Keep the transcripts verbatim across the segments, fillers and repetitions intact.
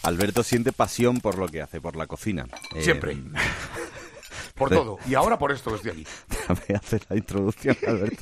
Alberto siente pasión por lo que hace, por la cocina. Siempre. Eh, por todo. Y ahora por esto que estoy aquí. Déjame hacer la introducción, Alberto.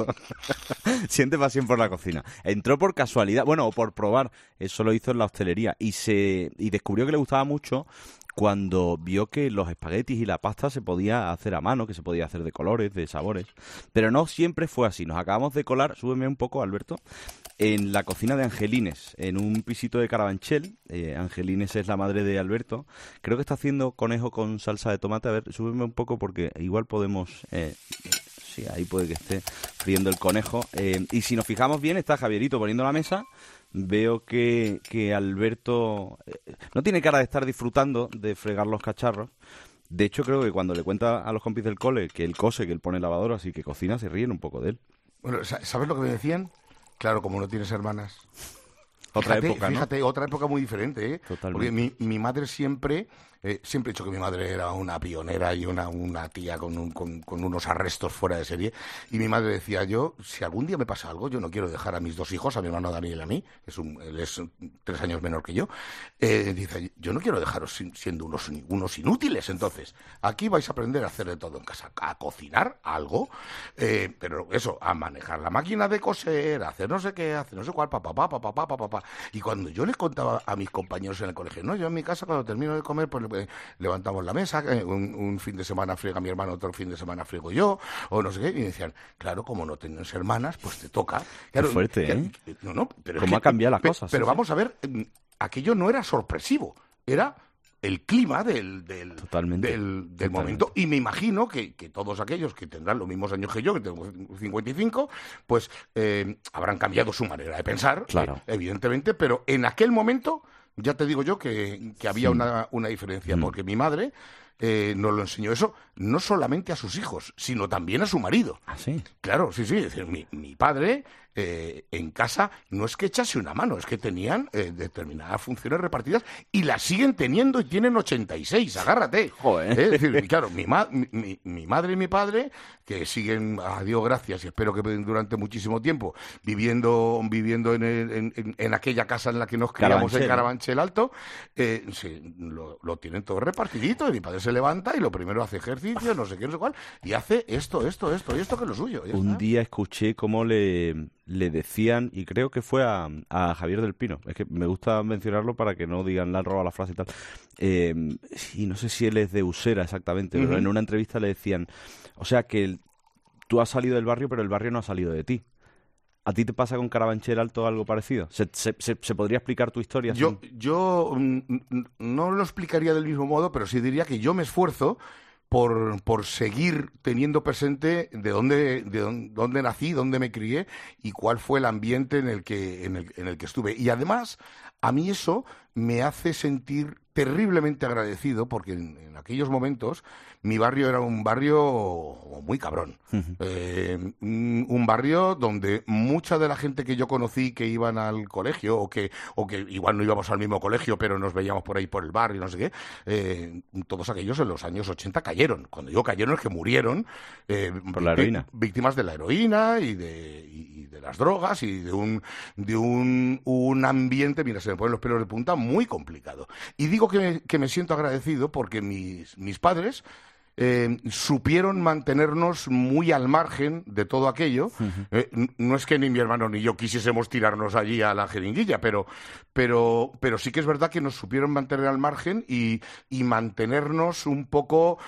Siente pasión por la cocina. Entró por casualidad, bueno, o por probar. Eso lo hizo en la hostelería. Y se y descubrió que le gustaba mucho cuando vio que los espaguetis y la pasta se podía hacer a mano, que se podía hacer de colores, de sabores. Pero no siempre fue así. Nos acabamos de colar, súbeme un poco, Alberto, en la cocina de Angelines, en un pisito de Carabanchel. Eh, Angelines es la madre de Alberto. Creo que está haciendo conejo con salsa de tomate. A ver, súbeme un poco porque igual podemos... Eh, sí, ahí puede que esté friendo el conejo. Eh, y si nos fijamos bien, está Javierito poniendo la mesa. Veo que, que Alberto eh, no tiene cara de estar disfrutando de fregar los cacharros. De hecho, creo que cuando le cuenta a los compis del cole que él cose, que él pone lavadora, así que cocina, se ríen un poco de él. Bueno, ¿sabes lo que me decían? Claro, como no tienes hermanas. Otra fíjate, época, ¿no? Fíjate, otra época muy diferente, ¿eh? Totalmente. Porque mi, mi madre siempre, eh, siempre he dicho que mi madre era una pionera y una, una tía con, un, con, con unos arrestos fuera de serie. Y mi madre decía, yo, si algún día me pasa algo, yo no quiero dejar a mis dos hijos, a mi hermano Daniel y a mí, es un, él es tres años menor que yo, eh, dice, yo no quiero dejaros sin, siendo unos, unos inútiles. Entonces, aquí vais a aprender a hacer de todo en casa, a cocinar algo, eh, pero eso, a manejar la máquina de coser, a hacer no sé qué, a hacer no sé cuál, papá, papá, papá, papá, papá. Y cuando yo les contaba a mis compañeros en el colegio, no, yo en mi casa cuando termino de comer, pues eh, levantamos la mesa, eh, un, un fin de semana friega mi hermano, otro fin de semana friego yo, o no sé qué, y me decían, claro, como no tienes hermanas, pues te toca. Claro, qué fuerte, ¿eh? No, no, pero ¿Cómo es ha cambiado las pe, cosas? Pero sí, vamos sí. a ver, aquello no era sorpresivo, era el clima del, del, Totalmente. del, del Totalmente. momento. Y me imagino que, que todos aquellos que tendrán los mismos años que yo, que tengo cincuenta y cinco, pues eh, habrán cambiado su manera de pensar, Claro. eh, evidentemente, pero en aquel momento ya te digo yo que, que había Sí. una, una diferencia, Mm. porque mi madre eh, nos lo enseñó eso, no solamente a sus hijos, sino también a su marido. ¿Ah, sí? Claro, sí, sí. Es decir, mi, mi padre eh, en casa no es que echase una mano, es que tenían eh, determinadas funciones repartidas y las siguen teniendo y tienen ochenta y seis, agárrate. Joder. ¿Eh? Es decir, claro, mi, ma mi, mi, mi madre y mi padre, que siguen, a Dios gracias, y espero que durante muchísimo tiempo, viviendo viviendo en, el, en, en aquella casa en la que nos criamos Carabanchel. en Carabanchel Alto, eh, sí, lo, lo tienen todo repartidito y mi padre se levanta y lo primero hace ejercicio, no sé qué, no sé cuál, y hace esto, esto, esto y esto que es lo suyo. ya Un está. día escuché cómo le, le decían, y creo que fue a, a Javier del Pino, es que me gusta mencionarlo para que no digan la han robado la frase y tal, eh, y no sé si él es de Usera exactamente, pero Ujú. en una entrevista le decían, o sea que el- tú has salido del barrio, pero el barrio no ha salido de ti. ¿A ti te pasa con Carabanchel Alto algo parecido? ¿Se, se, se, se podría explicar tu historia? Yo, sin- yo mm, mm, no lo explicaría del mismo modo, pero sí diría que yo me esfuerzo por, por seguir teniendo presente de dónde, de dónde, dónde nací, dónde me crié y cuál fue el ambiente en el que, en el, en el que estuve. Y además, a mí eso me hace sentir terriblemente agradecido porque en, en aquellos momentos mi barrio era un barrio muy cabrón. Eh, un un barrio donde mucha de la gente que yo conocí que iban al colegio o que, o que igual no íbamos al mismo colegio pero nos veíamos por ahí por el barrio, no sé qué, eh, todos aquellos en los años ochenta cayeron. Cuando digo cayeron es que murieron eh, Por la vícti- heroína. víctimas de la heroína y de, y de las drogas y de un de un, un ambiente, mira, se me ponen los pelos de punta, muy complicado. Y digo que me, que me siento agradecido porque mis, mis padres eh, supieron mantenernos muy al margen de todo aquello. Eh, n- no es que ni mi hermano ni yo quisiésemos tirarnos allí a la jeringuilla, pero, pero, pero sí que es verdad que nos supieron mantener al margen y, y mantenernos un poco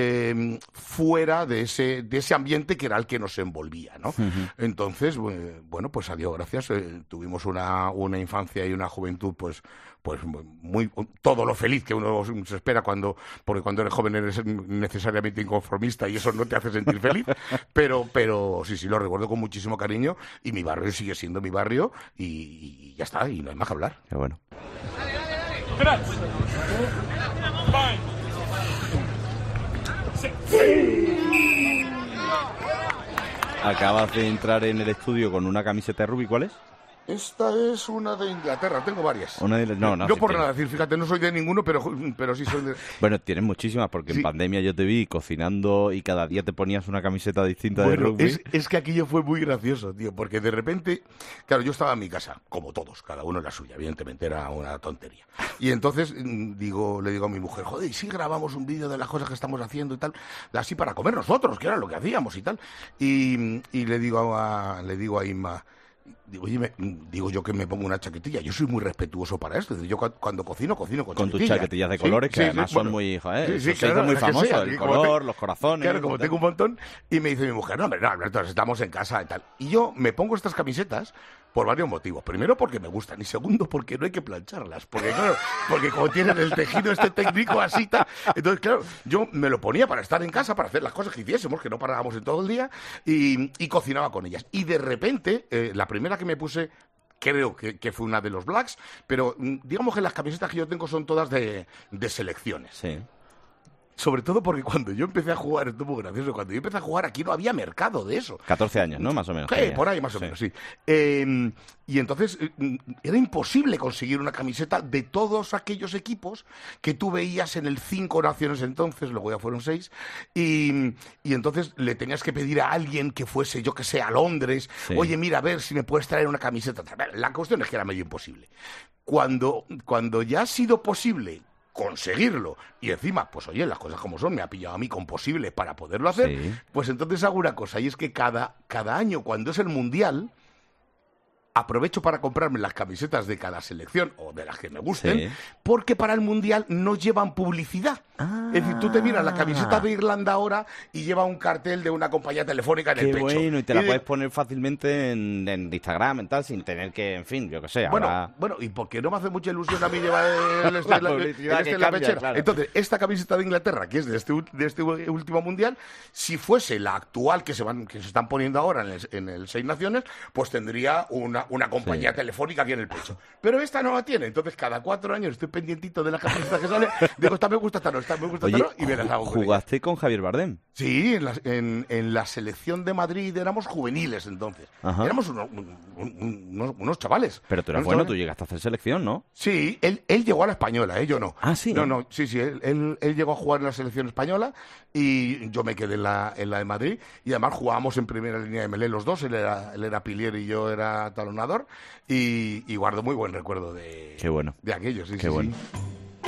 eh, fuera de ese, de ese ambiente que era el que nos envolvía, ¿no? Entonces, eh, bueno, pues a Dios gracias, eh, tuvimos una, una infancia y una juventud, pues, pues muy todo lo feliz que uno se espera cuando, porque cuando eres joven eres necesariamente inconformista y eso no te hace sentir feliz, pero, pero sí, sí, lo recuerdo con muchísimo cariño y mi barrio sigue siendo mi barrio y, y ya está, y no hay más que hablar. Qué bueno. Acabas de entrar en el estudio con una camiseta de Rubi, ¿cuál es? Esta es una de Inglaterra, tengo varias. Una de... No, no, no sí por tienes. nada decir, fíjate, no soy de ninguno, pero, pero sí soy de... Bueno, tienes muchísimas, porque Sí. en pandemia yo te vi cocinando y cada día te ponías una camiseta distinta de Bueno, rugby. es, es que aquello fue muy gracioso, tío, porque de repente, claro, yo estaba en mi casa, como todos, cada uno en la suya, evidentemente era una tontería. Y entonces mm, digo, le digo a mi mujer, joder, ¿y si grabamos un vídeo de las cosas que estamos haciendo y tal? Así para comer nosotros, que era lo que hacíamos y tal. Y, y le digo a, le digo a Inma, digo, oye, me- digo yo que me pongo una chaquetilla. Yo soy muy respetuoso para esto. Yo cu- cuando cocino, cocino con, Con tus chaquetilla. chaquetillas de Sí, colores, que sí, sí, además bueno, son muy, joder, sí, sí, eso se hizo claro, muy es que famoso, sea, el y como color, te- los corazones. Claro, como y tal. tengo un montón. Y me dice mi mujer, no, hombre, no, Alberto, estamos en casa y tal. Y yo me pongo estas camisetas por varios motivos. Primero, porque me gustan. Y segundo, porque no hay que plancharlas. Porque, claro, porque como tienen el tejido este técnico así, tal. Entonces, claro, yo me lo ponía para estar en casa, para hacer las cosas que hiciésemos, que no parábamos en todo el día, y, y cocinaba con ellas. Y de repente, eh, la primera que me puse, creo que, que fue una de los Blacks, pero mm, digamos que las camisetas que yo tengo son todas de, de selecciones. Sí. Sobre todo porque cuando yo empecé a jugar, esto es muy gracioso, cuando yo empecé a jugar aquí no había mercado de eso. catorce años, ¿no? Más o menos. Sí, tenías. por ahí más o Sí. menos, sí. Eh, y entonces eh, era imposible conseguir una camiseta de todos aquellos equipos que tú veías en el Cinco Naciones entonces, luego ya fueron seis, y, y entonces le tenías que pedir a alguien que fuese, yo que sé, a Londres, Sí. oye, mira, a ver si me puedes traer una camiseta. La cuestión es que era medio imposible. Cuando, cuando ya ha sido posible conseguirlo y encima, pues oye, las cosas como son, me ha pillado a mí con posible para poderlo hacer, Sí. pues entonces hago una cosa, y es que cada, cada año, cuando es el Mundial, aprovecho para comprarme las camisetas de cada selección, o de las que me gusten, Sí. porque para el Mundial no llevan publicidad. Ah. Es decir, tú te miras la camiseta de Irlanda ahora y lleva un cartel de una compañía telefónica en Qué el pecho. bueno, y te la de- puedes poner fácilmente en, en Instagram, en tal, sin tener que, en fin, yo qué sé, Bueno, ahora... bueno, y porque no me hace mucha ilusión a mí llevar el este, La la- el publicidad este que en la cambia, pechera. claro. Entonces, esta camiseta de Inglaterra, que es de este, ul- de este u- último mundial, si fuese la actual que se van, que se están poniendo ahora en el, en el Seis Naciones, pues tendría una, una compañía Sí. telefónica aquí en el pecho. Pero esta no la tiene. Entonces, cada cuatro años estoy pendientito de la camiseta que sale. Digo, esta me gusta, esta no, esta me gusta, Oye, esta no, y me las hago con ella. ¿jugaste con Javier Bardem? Sí, en la, en, en la selección de Madrid éramos juveniles entonces. Ajá. Éramos uno- un- un- unos, unos chavales. Pero tú eras Unos bueno, chavales. tú llegaste a hacer selección, ¿no? Sí, él, él llegó a la española, ¿eh? Yo no. Ah, sí. No, no, sí, sí, él, él, él llegó a jugar en la selección española y yo me quedé en la, en la de Madrid y además jugábamos en primera línea de Melé los dos, él era, él era pilier y yo era talonador y, y guardo muy buen recuerdo de, Qué bueno. de aquello, sí, Qué sí, bueno. sí.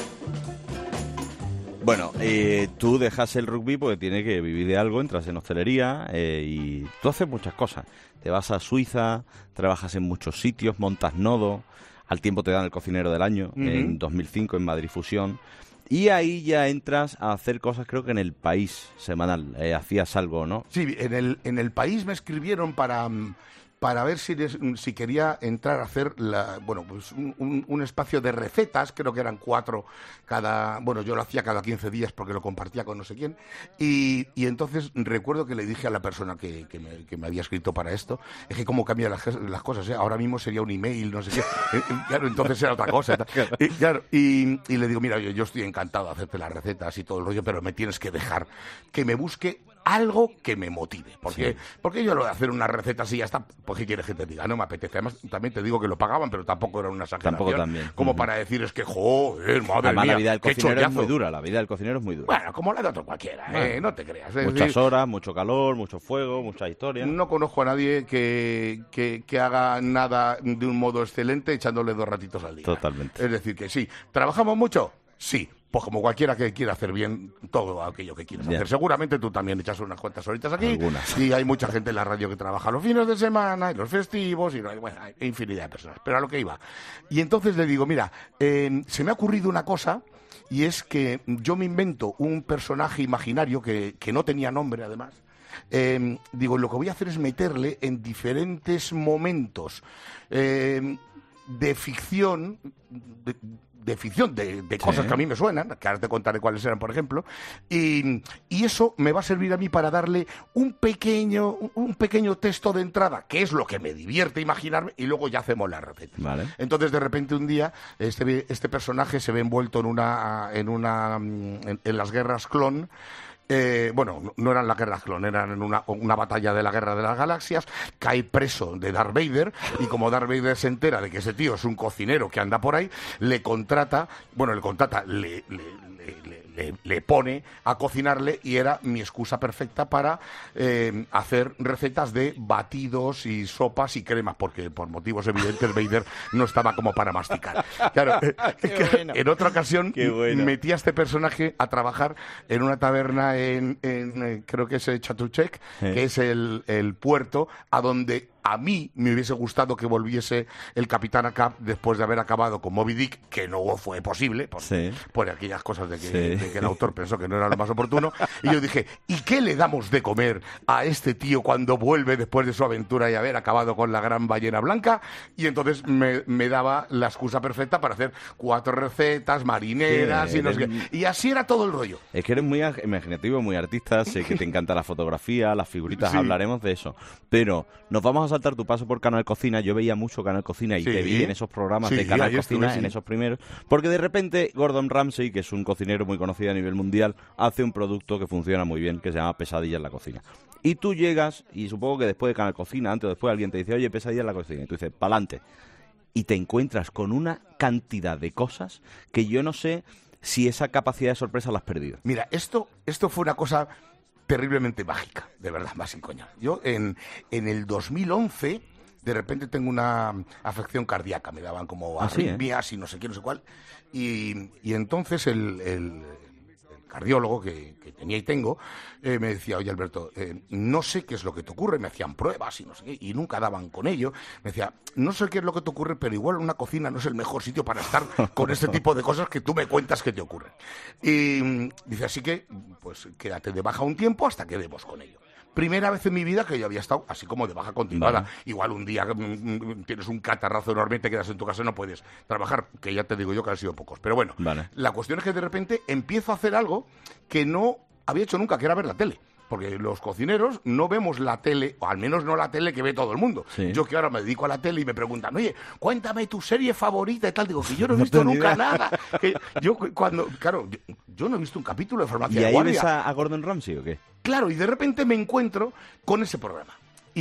Bueno, eh, tú dejas el rugby porque tiene que vivir de algo, entras en hostelería eh, y tú haces muchas cosas. Te vas a Suiza, trabajas en muchos sitios, montas nodo, al tiempo te dan el cocinero del año, Ujú. en dos mil cinco en Madrid Fusión. Y ahí ya entras a hacer cosas, creo que en El País semanal, eh, hacías algo, ¿no? Sí, en el, en el país me escribieron para, mm, para ver si, les- si quería entrar a hacer la, bueno, pues un, un- un espacio de recetas, creo que eran cuatro cada, bueno, yo lo hacía cada quince días porque lo compartía con no sé quién, y, y entonces recuerdo que le dije a la persona que, que, me, que me había escrito para esto, es que cómo cambian las, las cosas, ¿eh? Ahora mismo sería un email, no sé qué, Eh, eh, claro, entonces era otra cosa. y tal. Y, claro, y, y le digo, mira, yo, yo estoy encantado de hacerte las recetas y todo el rollo, pero me tienes que dejar que me busque algo que me motive. Porque, porque yo lo de hacer unas recetas y ya está, pues ¿qué quieres que te diga? No me apetece. Además, también te digo que lo pagaban, pero tampoco era una exageración. Tampoco también. Como Ujú. para decir, es que, joder, madre Además, mía, la vida del qué cocinero es chollazo. muy dura, la vida del cocinero es muy dura. Bueno, como la de otro cualquiera, ¿eh? No te creas. Es Muchas decir, horas, mucho calor, mucho fuego, muchas historias. no conozco a nadie que, que, que haga nada de un modo excelente echándole dos ratitos al día. Totalmente. Es decir, que sí. ¿Trabajamos mucho? Sí. Pues como cualquiera que quiera hacer bien todo aquello que quieres Ya. hacer. Seguramente tú también echas unas cuantas horitas aquí. Algunas. Y hay mucha gente en la radio que trabaja los fines de semana y los festivos y no hay, bueno, hay infinidad de personas. Pero a lo que iba. Y entonces le digo, mira, eh, se me ha ocurrido una cosa y es que yo me invento un personaje imaginario que, que no tenía nombre además. Eh, digo, lo que voy a hacer es meterle en diferentes momentos eh, de ficción, de, de ficción, de, de cosas Sí. que a mí me suenan, que ahora te contaré cuáles eran, por ejemplo, y, y eso me va a servir a mí para darle un pequeño, un, un pequeño texto de entrada, que es lo que me divierte imaginarme, y luego ya hacemos la receta. Vale. Entonces, de repente, un día, este, este personaje se ve envuelto en una, en una, mm, en, en las guerras clon, Eh, bueno, no, no eran las guerras clon, eran en una, una batalla de la guerra de las galaxias, cae preso de Darth Vader, y como Darth Vader se entera de que ese tío es un cocinero que anda por ahí, le contrata, bueno, le contrata, le, le, le, le Le, le pone a cocinarle, y era mi excusa perfecta para eh, hacer recetas de batidos y sopas y cremas, porque por motivos evidentes Vader no estaba como para masticar. Claro, bueno. En otra ocasión bueno. metí a este personaje a trabajar en una taberna en, en eh, creo que es Chatuchek, ¿Eh? que es el, el puerto a donde a mí me hubiese gustado que volviese el Capitán Ahab después de haber acabado con Moby Dick, que no fue posible, por, sí. por aquellas cosas de que, sí. de que el autor pensó que no era lo más oportuno. Y yo dije, ¿y qué le damos de comer a este tío cuando vuelve después de su aventura y haber acabado con la gran ballena blanca? Y entonces me, me daba la excusa perfecta para hacer cuatro recetas marineras, sí, y no sé qué. Y así era todo el rollo. Es que eres muy imaginativo, muy artista, sé que te encanta la fotografía, las figuritas, sí. hablaremos de eso. Pero nos vamos a saltar tu paso por Canal Cocina. Yo veía mucho Canal Cocina y sí. te vi en esos programas sí, de Canal Cocina, estuve, sí. en esos primeros, porque de repente Gordon Ramsay, que es un cocinero muy conocido a nivel mundial, hace un producto que funciona muy bien, que se llama Pesadilla en la cocina. Y tú llegas, y supongo que después de Canal Cocina, antes o después, alguien te dice, oye, Pesadilla en la cocina, y tú dices, pa'lante. Y te encuentras con una cantidad de cosas que yo no sé si esa capacidad de sorpresa la has perdido. Mira, esto, esto fue una cosa terriblemente mágica, de verdad, más sin coña. Yo en, en el dos mil once, de repente tengo una afección cardíaca, me daban como arritmias, ¿eh? y no sé qué, no sé cuál, y, y entonces el, el, el cardiólogo que, que tenía y tengo eh, me decía, oye Alberto, eh, no sé qué es lo que te ocurre, me hacían pruebas y no sé qué, y nunca daban con ello, me decía, no sé qué es lo que te ocurre, pero igual una cocina no es el mejor sitio para estar con este tipo de cosas que tú me cuentas que te ocurren. Y dice, así que, pues quédate de baja un tiempo hasta que demos con ello. Primera vez en mi vida que yo había estado así como de baja continuada. Vale. Igual un día mm, tienes un catarrazo enorme, te quedas en tu casa y no puedes trabajar, que ya te digo yo que han sido pocos. Pero bueno, vale. La cuestión es que de repente empiezo a hacer algo que no había hecho nunca, que era ver la tele. Porque los cocineros no vemos la tele, o al menos no la tele que ve todo el mundo. Sí. Yo que ahora me dedico a la tele y me preguntan, oye, cuéntame tu serie favorita y tal. Digo, que yo no he visto no nunca nada. Que yo cuando, claro, yo, yo no he visto un capítulo de Farmacia de Guardia. ¿Y ahí ves a, a Gordon Ramsay o qué? Claro, y de repente me encuentro con ese programa.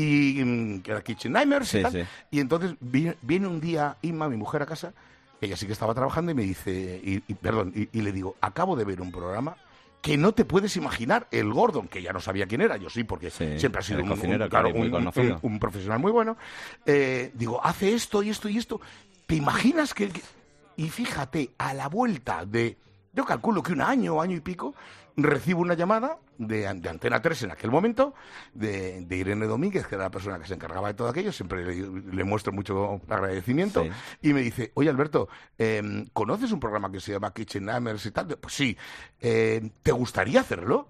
Y que era Kitchen Nightmares sí, y tal. Sí. Y entonces viene, viene un día Inma, mi mujer, a casa, ella sí que estaba trabajando, y me dice, y, y perdón, y, y le digo, acabo de ver un programa que no te puedes imaginar, el Gordon, que ya no sabía quién era, yo sí, porque sí, siempre ha sido un, cocinero, un, claro, un, un, un, un profesional muy bueno, eh, digo, hace esto y esto y esto, ¿te imaginas que, que...? Y fíjate, a la vuelta de, yo calculo que un año, año y pico, recibo una llamada de, de Antena tres en aquel momento, de, de Irene Domínguez, que era la persona que se encargaba de todo aquello, siempre le, le muestro mucho agradecimiento, sí. Y me dice, oye Alberto, eh, ¿conoces un programa que se llama Kitchen Nightmares y tal? Pues sí, eh, ¿te gustaría hacerlo?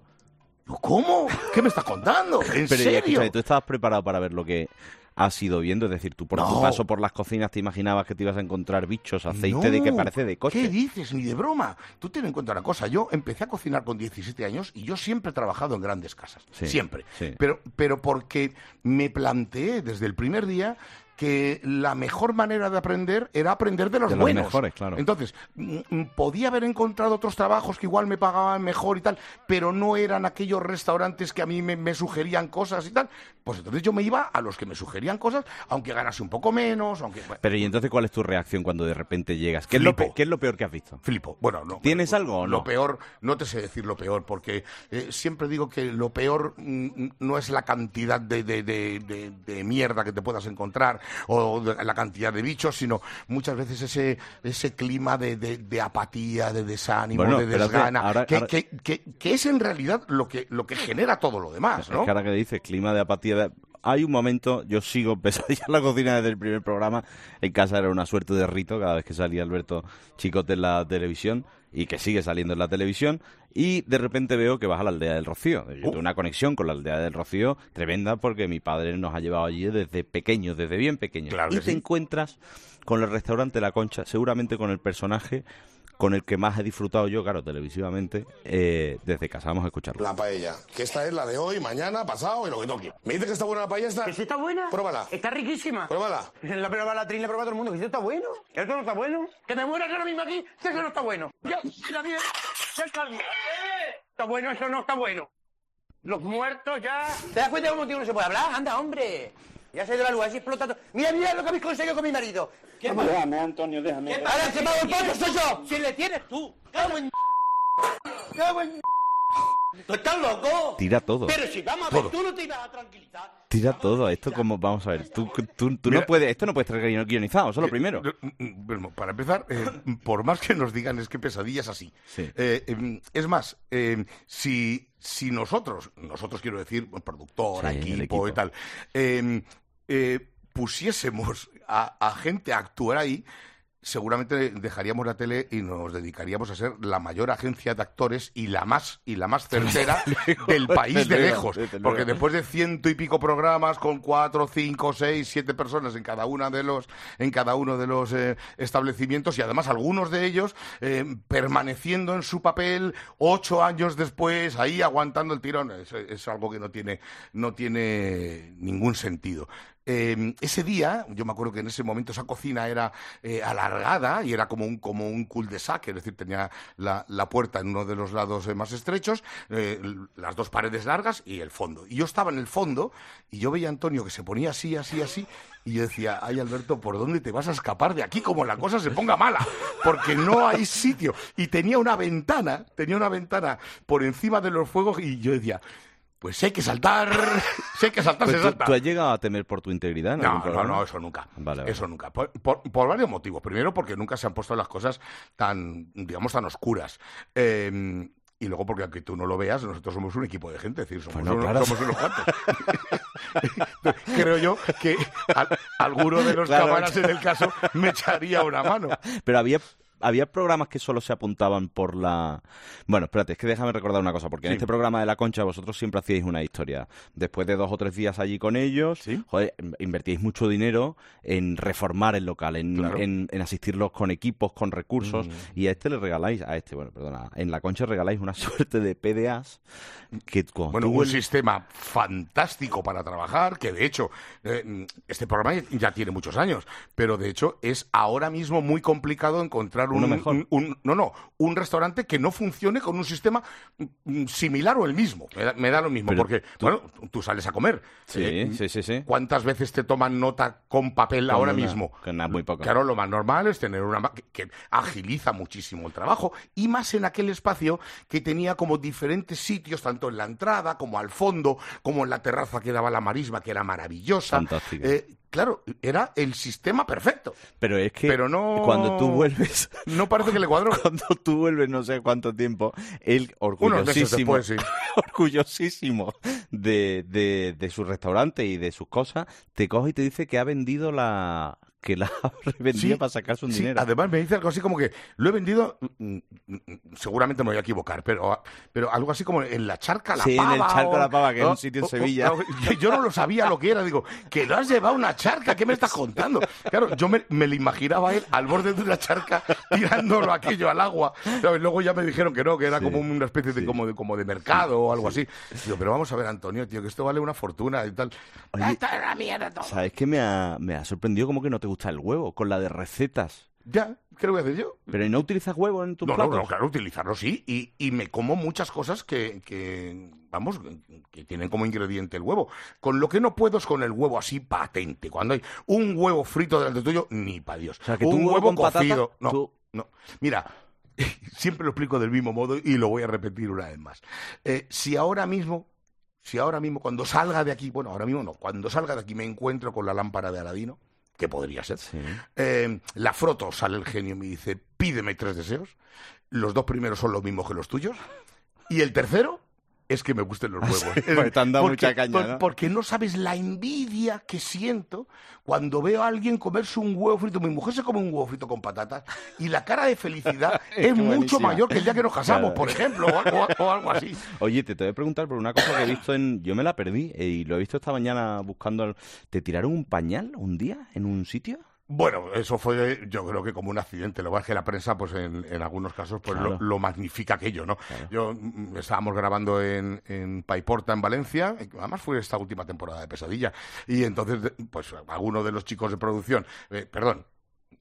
¿Cómo? ¿Qué me estás contando? ¿En Pero, serio? Pero, ¿tú estabas preparado para ver lo que has ido viendo? Es decir, tú por no. tu paso por las cocinas te imaginabas que te ibas a encontrar bichos, aceite no. de que parece de coche. ¿Qué dices? Ni de broma. Tú ten en cuenta una cosa, yo empecé a cocinar con diecisiete años y yo siempre he trabajado en grandes casas, sí, siempre. Sí. Pero, pero porque me planteé desde el primer día que la mejor manera de aprender era aprender de los, de los buenos. Mejores, claro. Entonces, m- podía haber encontrado otros trabajos que igual me pagaban mejor y tal, pero no eran aquellos restaurantes que a mí me, me sugerían cosas y tal. Pues entonces yo me iba a los que me sugerían cosas, aunque ganase un poco menos, aunque... Bueno. Pero ¿y entonces cuál es tu reacción cuando de repente llegas? ¿Qué, es lo, pe- ¿qué es lo peor que has visto? Flipo. Bueno, no. ¿Tienes bueno, algo o no? Lo peor, no te sé decir lo peor, porque eh, siempre digo que lo peor mm, no es la cantidad de, de, de, de, de mierda que te puedas encontrar, o de, la cantidad de bichos, sino muchas veces ese ese clima de, de, de apatía, de desánimo, bueno, de desgana, ahora, que, ahora... Que, que, que es en realidad lo que lo que genera todo lo demás, ¿no? Es que ahora que dices clima de apatía, de... hay un momento, yo sigo Pesadilla en la cocina desde el primer programa, en casa era una suerte de rito cada vez que salía Alberto Chicote en la televisión, y que sigue saliendo en la televisión, y de repente veo que vas a la aldea del Rocío. Yo tengo una conexión con la aldea del Rocío tremenda, porque mi padre nos ha llevado allí desde pequeños, desde bien pequeños. Claro y te sí. encuentras con el restaurante La Concha, seguramente con el personaje con el que más he disfrutado yo, claro, televisivamente, eh, desde casa. Vamos a escucharlo. La paella, que esta es la de hoy, mañana, pasado y lo que toque. ¿Me dices que está buena la paella esta? ¿Que sí está buena? Pruébala. Está riquísima. Pruébala. La prueba la trina, la prueba todo el mundo. ¿Que sí está bueno? ¿Esto no está bueno? Que me muera yo ahora mismo aquí, que eso no está bueno. Ya, la mía, ya está bien. está bueno, eso no está bueno. Los muertos ya... ¿Te das cuenta de cómo no se puede hablar? Anda, hombre. Ya se ha ido la luz, así explotando. Mira, mira lo que habéis conseguido con mi marido. ¿Qué Vamos, déjame, Antonio, déjame. Ahora se paga el pollo, soy yo. Si le tienes tú. ¡Cago en... ¡Cago en... ¿Tú estás loco? Tira todo. Pero si vamos a ver, tú no te ibas a tranquilizar. Tira todo. Esto como... Vamos a ver. Tú, tú, tú Mira, no puedes... Esto no puede estar guionizado. Eso es lo primero. Bueno, para empezar, eh, por más que nos digan es que pesadilla es así. Sí. Eh, eh, es más, eh, si, si nosotros, nosotros quiero decir, productora, Sí, el equipo, equipo y tal, eh, eh, pusiésemos a, a gente a actuar ahí, seguramente dejaríamos la tele y nos dedicaríamos a ser la mayor agencia de actores y la más y la más certera del país Desde de luego, lejos. desde luego. Porque después de ciento y pico programas con cuatro, cinco, seis, siete personas en cada una de los en cada uno de los eh, establecimientos y además algunos de ellos eh, permaneciendo en su papel ocho años después ahí aguantando el tirón, es, es algo que no tiene no tiene ningún sentido. Eh, ese día, yo me acuerdo que en ese momento esa cocina era eh, alargada y era como un como un cul-de-sac, es decir, tenía la, la puerta en uno de los lados eh, más estrechos, eh, las dos paredes largas y el fondo. Y yo estaba en el fondo y yo veía a Antonio que se ponía así, así, así, y yo decía, ay Alberto, ¿por dónde te vas a escapar de aquí como la cosa se ponga mala? Porque no hay sitio. Y tenía una ventana, tenía una ventana por encima de los fuegos y yo decía... Pues si hay que saltar, si hay que saltar, Pues se tú, salta. ¿Tú has llegado a temer por tu integridad? ¿En algún No, no, programa? no, eso nunca. Vale, vale. Eso nunca. Por, por, por varios motivos. Primero, porque nunca se han puesto las cosas tan, digamos, tan oscuras. Eh, y luego, porque aunque tú no lo veas, nosotros somos un equipo de gente. Es decir, somos, Bueno, unos, claro. somos unos cuantos. Creo yo que al, alguno de los Claro, cámaras, claro. en el caso, me echaría una mano. Pero había... Había programas que solo se apuntaban por la... Bueno, espérate, es que déjame recordar una cosa, porque en Sí. este programa de La Concha vosotros siempre hacíais una historia. Después de dos o tres días allí con ellos, ¿Sí? joder, invertíais mucho dinero en reformar el local, en, Claro. en, en asistirlos con equipos, con recursos, y a este le regaláis, a este, bueno, perdona, en La Concha regaláis una suerte de P D As que cuando Bueno, tú un vuelves- sistema fantástico para trabajar, que de hecho, eh, este programa ya tiene muchos años, pero de hecho es ahora mismo muy complicado encontrar un, Uno mejor. un- un- no, no, un restaurante que no funcione con un sistema mm, similar o el mismo. Me da, me da lo mismo, Pero porque, tú- bueno, tú sales a comer. Sí, Eh, sí, sí, sí. ¿Cuántas veces te toman nota con papel Con ahora una- mismo? con una muy poco. Claro, lo más normal es tener una ma- que, que agiliza muchísimo el trabajo y más en aquel espacio que tenía como diferentes sitios, tanto en la entrada como al fondo, como en la terraza que daba la marisma, que era maravillosa. Fantástica. Eh, claro, era el sistema perfecto. Pero es que Pero no- cuando tú vuelves... No parece que le cuadró. Cuando tú vuelves no sé cuánto tiempo, él Unos meses orgullosísimo, después, sí. orgullosísimo de, de, de su restaurante y de sus cosas, te coge y te dice que ha vendido la... que la ha revendido Sí, para sacarse un sí, dinero. además me dice algo así como que lo he vendido, mm, mm, mm, seguramente me voy a equivocar, pero, pero algo así como en la Charca La Sí, en Pava. el Charco o- La Pava, que es o- un sitio en o- Sevilla. o- yo, yo no lo sabía lo que era, digo, que lo has llevado a una charca, ¿qué me estás contando? Claro, yo me, me lo imaginaba a él al borde de una charca tirándolo aquello al agua. ¿Sabes? Luego ya me dijeron que no, que era Sí, como una especie de, sí. como de, como de mercado o algo así. Digo, pero vamos a ver, Antonio, tío, que esto vale una fortuna y tal. Oye, Esto es una mierda todo. ¿Sabes qué me ha, me ha sorprendido como que no te gusta el huevo? Con la de recetas. Ya, ¿qué le voy a hacer yo? Pero ¿y no utilizas huevo en tus No, no, platos? no, claro, utilizarlo sí. Y, y me como muchas cosas que, que, vamos, que tienen como ingrediente el huevo. Con lo que no puedo es con el huevo así patente. Cuando hay un huevo frito delante tuyo, ni para Dios. O sea, que tú un huevo huevo con patata, cocido. No, tú- no. Mira, siempre lo explico del mismo modo y lo voy a repetir una vez más. Eh, si ahora mismo, si ahora mismo, cuando salga de aquí, bueno, ahora mismo no, cuando salga de aquí me encuentro con la lámpara de Aladino, que podría ser, Sí. eh, la froto, sale el genio y me dice, pídeme tres deseos. Los dos primeros son los mismos que los tuyos. Y el tercero es que me gusten los huevos. sí, pues te han dado Porque- mucha caña, por- ¿no? Porque no sabes la envidia que siento cuando veo a alguien comerse un huevo frito. Mi mujer se come un huevo frito con patatas y la cara de felicidad es Qué mucho buenísima. mayor que el día que nos casamos, Claro. por ejemplo, o, algo- o algo así. Oye, te, te voy a preguntar por una cosa que he visto en... Yo me la perdí eh, y lo he visto esta mañana buscando... el- ¿Te tiraron un pañal un día en un sitio? Bueno, eso fue, yo creo que como un accidente. Lo que pasa es que la prensa, pues en, en algunos casos, pues Claro. lo, lo magnifica aquello, ¿no? Yo mm, estábamos grabando en, en Paiporta, en Valencia, y además fue esta última temporada de Pesadilla, y entonces, de- pues alguno de los chicos de producción, eh, perdón,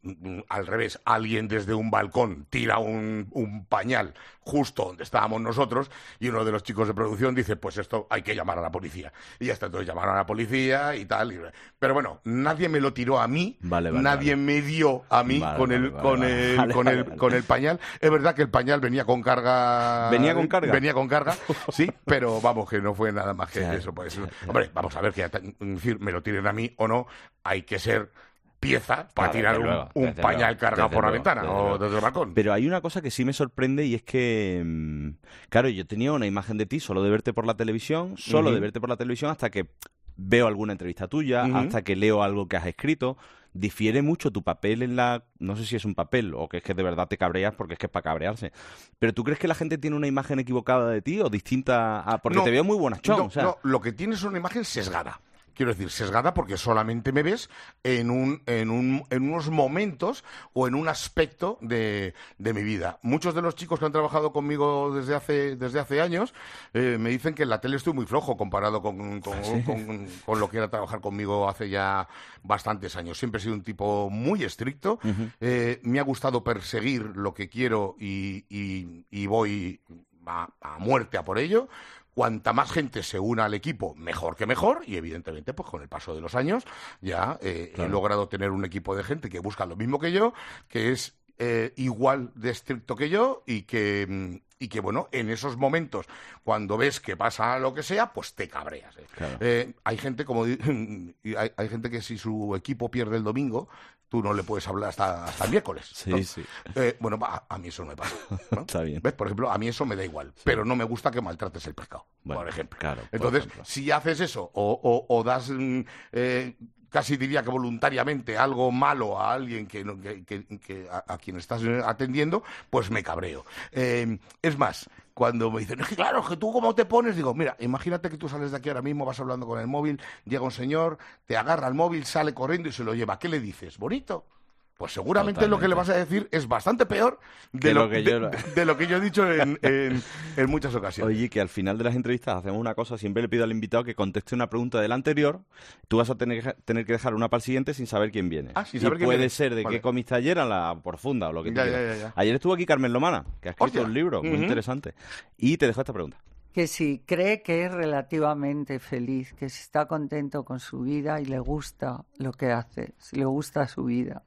al revés, alguien desde un balcón tira un, un pañal justo donde estábamos nosotros y uno de los chicos de producción dice, pues esto hay que llamar a la policía. Y ya está, entonces llamaron a la policía y tal. Y... Pero bueno, nadie me lo tiró a mí, vale, vale, nadie vale. me dio a mí Vale, con, vale, el, vale, con, vale, el, vale, con, vale, el, vale. con el pañal. Es verdad que el pañal venía con carga... ¿Venía con carga? Venía con carga, sí, pero vamos, que no fue nada más que Claro, eso. Pues, claro. hombre, vamos a ver, que es decir, me lo tiren a mí o no, hay que ser pieza para Claro, tirar desde un, luego, un desde pañal luego, cargado desde por la luego, ventana desde o luego. desde el balcón. Pero hay una cosa que sí me sorprende y es que, mm, claro, yo tenía una imagen de ti solo de verte por la televisión, solo Ujú. de verte por la televisión hasta que veo alguna entrevista tuya, Ujú. hasta que leo algo que has escrito. Difiere mucho tu papel en la... No sé si es un papel o que es que de verdad te cabreas porque es que es para cabrearse. Pero ¿tú crees que la gente tiene una imagen equivocada de ti o distinta a...? Porque No, te veo muy bonachón, no, o sea... no, lo que tienes es una imagen sesgada. Quiero decir, sesgada porque solamente me ves en, un, en, un, en unos momentos o en un aspecto de, de mi vida. Muchos de los chicos que han trabajado conmigo desde hace, desde hace años eh, me dicen que en la tele estoy muy flojo comparado con, con, ¿Sí? con, con lo que era trabajar conmigo hace ya bastantes años. Siempre he sido un tipo muy estricto. Ujú. Eh, me ha gustado perseguir lo que quiero y, y, y voy a, a muerte a por ello. Cuanta más gente se una al equipo, mejor que mejor, y evidentemente, pues con el paso de los años, ya eh, Claro. he logrado tener un equipo de gente que busca lo mismo que yo, que es eh, igual de estricto que yo, y que, mm, y que, bueno, en esos momentos, cuando ves que pasa lo que sea, pues te cabreas. ¿eh? Claro. Eh, hay gente como di- hay, hay gente que si su equipo pierde el domingo, tú no le puedes hablar hasta, hasta el miércoles. Sí, ¿no? sí. Eh, bueno, a, a mí eso no me pasa. ¿no? Está bien. ¿Ves? Por ejemplo, a mí eso me da igual, pero no me gusta que maltrates el pescado, Bueno, por ejemplo. claro, por Entonces, ejemplo. si haces eso o, o- o das, mm, eh, casi diría que voluntariamente, algo malo a alguien que, no- que- que- que a, a quien estás eh, atendiendo, pues me cabreo. Eh, es más, cuando me dicen, es que claro, es que tú cómo te pones, digo, mira, imagínate que tú sales de aquí ahora mismo, vas hablando con el móvil, llega un señor, te agarra el móvil, sale corriendo y se lo lleva. ¿Qué le dices? ¿Bonito? Pues seguramente lo que le vas a decir es bastante peor de, Que lo, lo que de- yo- de- de lo que yo he dicho en, en- en muchas ocasiones. Oye, que al final de las entrevistas hacemos una cosa, siempre le pido al invitado que conteste una pregunta del anterior, tú vas a tener, que- tener que dejar una para el siguiente sin saber quién viene. Ah, sin y saber quién puede viene. ser de Vale. qué comiste ayer a la profunda o lo que tú Ya, quieras. ya, ya, ya. Ayer estuvo aquí Carmen Lomana, que ha escrito Hostia. un libro muy Ujú. interesante. Y te dejo esta pregunta. Que si cree que es relativamente feliz, que si está contento con su vida y le gusta lo que hace, si le gusta su vida.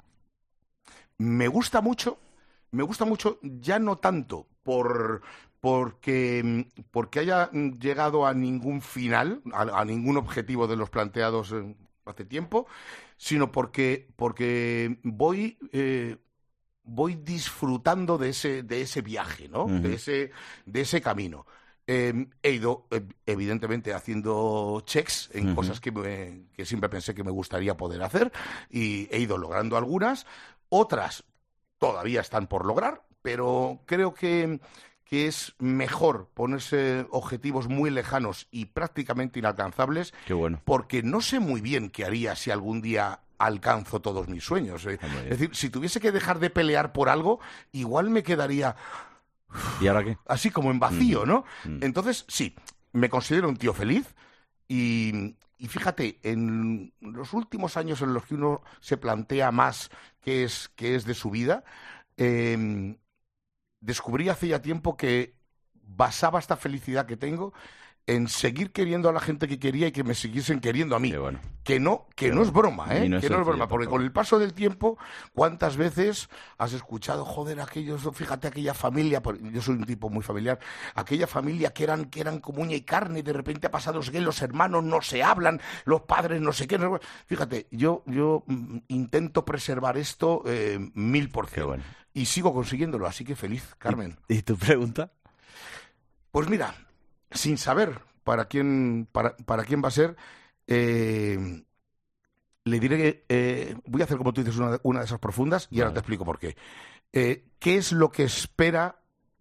Me gusta mucho, me gusta mucho, ya no tanto por porque, porque haya llegado a ningún final, a, a ningún objetivo de los planteados eh, hace tiempo, sino porque, porque voy, eh, voy disfrutando de ese, de ese viaje, ¿no? Ujú. De ese, de ese camino. Eh, he ido, eh, evidentemente, haciendo checks en Ujú. cosas que, me- que siempre pensé que me gustaría poder hacer y he ido logrando algunas. Otras todavía están por lograr, pero creo que, que es mejor ponerse objetivos muy lejanos y prácticamente inalcanzables, Qué bueno. porque no sé muy bien qué haría si algún día alcanzo todos mis sueños. eh. Hombre. Es decir, si tuviese que dejar de pelear por algo, igual me quedaría ¿Y ahora qué? así como en vacío, ¿no? Mm. Entonces, sí, me considero un tío feliz y, y fíjate, en los últimos años en los que uno se plantea más qué es, qué es de su vida, eh, descubrí hace ya tiempo que basaba esta felicidad que tengo en seguir queriendo a la gente que quería y que me siguiesen queriendo a mí. Qué bueno. Que no, que Qué no es bueno. broma, ¿eh? Y no es que no es sencillo broma, porque tampoco. con el paso del tiempo, ¿cuántas veces has escuchado, joder, aquellos, fíjate, aquella familia, por- yo soy un tipo muy familiar, aquella familia que eran, que eran como uña y carne, y de repente ha pasado, no sé qué, los hermanos no se hablan, los padres no sé qué, no sé qué. Fíjate, yo, yo mm, intento preservar esto eh, mil por Qué cien. bueno. Y sigo consiguiéndolo, así que feliz, Carmen. ¿Y tu pregunta? Pues mira, sin saber para quién, para, para quién va a ser, eh, le diré que eh, voy a hacer como tú dices una, una de esas profundas y ahora Vale. te explico por qué. Eh, ¿Qué es lo que espera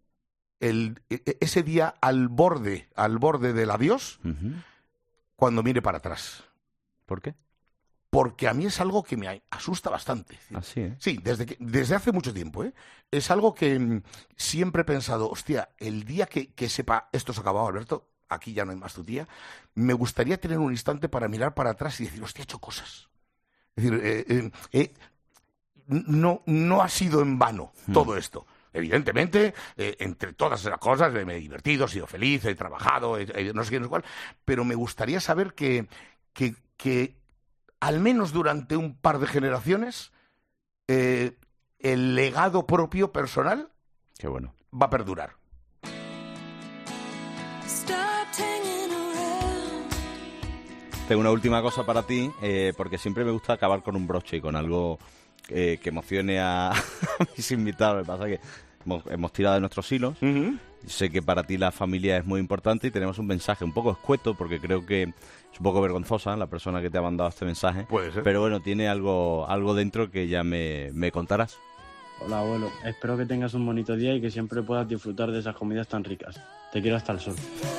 el, e- ese día al borde, al borde del adiós Ujú. cuando mire para atrás? ¿Por qué? Porque a mí es algo que me asusta bastante. Así, ¿eh? Sí, desde, que, desde hace mucho tiempo, ¿eh? Es algo que mm, siempre he pensado, hostia, el día que, que sepa esto se ha acabado, Alberto, aquí ya no hay más tu tía, me gustaría tener un instante para mirar para atrás y decir, hostia, he hecho cosas. Es decir, eh, eh, eh, no, no ha sido en vano Hmm. todo esto. Evidentemente, eh, entre todas esas cosas, eh, me he divertido, he sido feliz, he trabajado, he- he- no sé qué, no sé cuál, pero me gustaría saber que, que, que al menos durante un par de generaciones, eh, el legado propio personal Qué bueno. va a perdurar. Tengo una última cosa para ti, eh, porque siempre me gusta acabar con un broche y con algo eh, que emocione a, a mis invitados. Lo que pasa es que hemos, hemos tirado de nuestros hilos. Uh-huh. Sé que para ti la familia es muy importante y tenemos un mensaje un poco escueto, porque creo que es un poco vergonzosa la persona que te ha mandado este mensaje. Puede ser. Pero bueno, tiene algo, algo dentro que ya me, me contarás. Hola abuelo, espero que tengas un bonito día y que siempre puedas disfrutar de esas comidas tan ricas. Te quiero hasta el sol.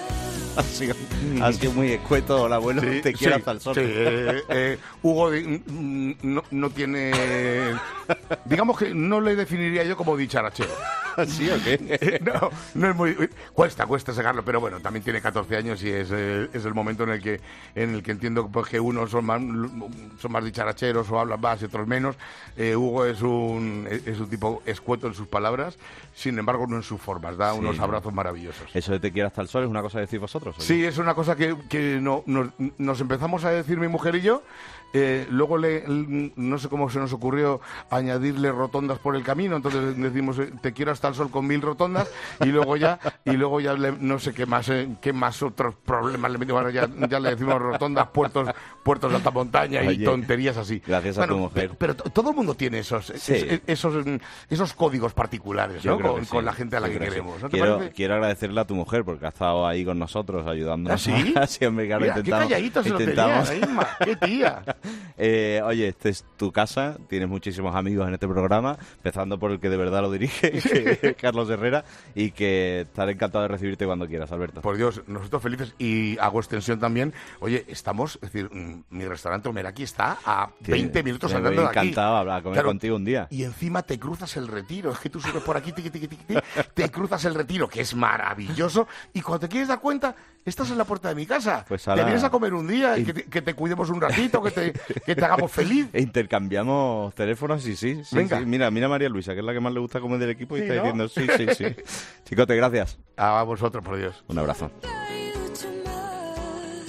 Ha sido, ha sido muy escueto, hola abuelo, Sí, te quiero sí, hasta el sol. sí, eh, eh, Hugo di- mm, no, no tiene... Digamos que no le definiría yo como dicharachero. ¿Sí o qué? No, no es muy... Cuesta, cuesta sacarlo, pero bueno, también tiene catorce años y es, eh, es el momento en el que en el que entiendo pues, que unos son más, son más dicharacheros o hablan más y otros menos. Eh, Hugo es un, es un tipo escueto en sus palabras, sin embargo no en sus formas, da Sí, unos ¿no? abrazos maravillosos. ¿Eso de te quiero hasta el sol es una cosa que decís vosotros? ¿o qué? Sí, es una cosa que, que no, nos, nos empezamos a decir mi mujer y yo. Eh, luego le, l- no sé cómo se nos ocurrió añadirle rotondas por el camino, entonces decimos eh, te quiero hasta el sol con mil rotondas y luego ya y luego ya le- no sé qué más eh, qué más otros problemas le metimos. Ahora ya, ya le decimos rotondas, puertos puertos de alta montaña y Oye, tonterías así. gracias a tu mujer. pe- Pero, to- todo el mundo tiene esos Sí. es- esos mm, esos códigos particulares, Yo ¿no? creo Con, que sí, con la gente a la yo que creo que sí. queremos. ¿No te quiero, parece? quiero agradecerle a tu mujer porque ha estado ahí con nosotros ayudándonos. ¿Ah, sí? Así, hombre, claro, Mira, qué intentamos- calladito se lo intentamos. tenía, Inma, qué tía. Eh, oye, esta es tu casa, tienes muchísimos amigos en este programa, empezando por el que de verdad lo dirige, que es Carlos Herrera, y que estaré encantado de recibirte cuando quieras, Alberto. Por Dios, nosotros felices y hago extensión también. Oye, estamos, es decir, mm, mi restaurante Omeraki está a Sí, veinte minutos me andando de voy aquí. encantado a hablar- a comer Claro, contigo un día. Y encima te cruzas el Retiro. Es que tú subes por aquí, tiqui, tiqui, tiqui, tiqui, te cruzas el Retiro, que es maravilloso. Y cuando te quieres dar cuenta, estás en la puerta de mi casa. Pues te ahora- vienes a comer un día y que te, que te cuidemos un ratito, que te, que te hagamos feliz. E intercambiamos teléfonos y sí, sí, Venga. sí. Mira, mira a María Luisa, que es la que más le gusta comer del equipo, y Sí, está ¿no? diciendo sí, sí, sí. Chicote, gracias. A vosotros, por Dios. Un abrazo.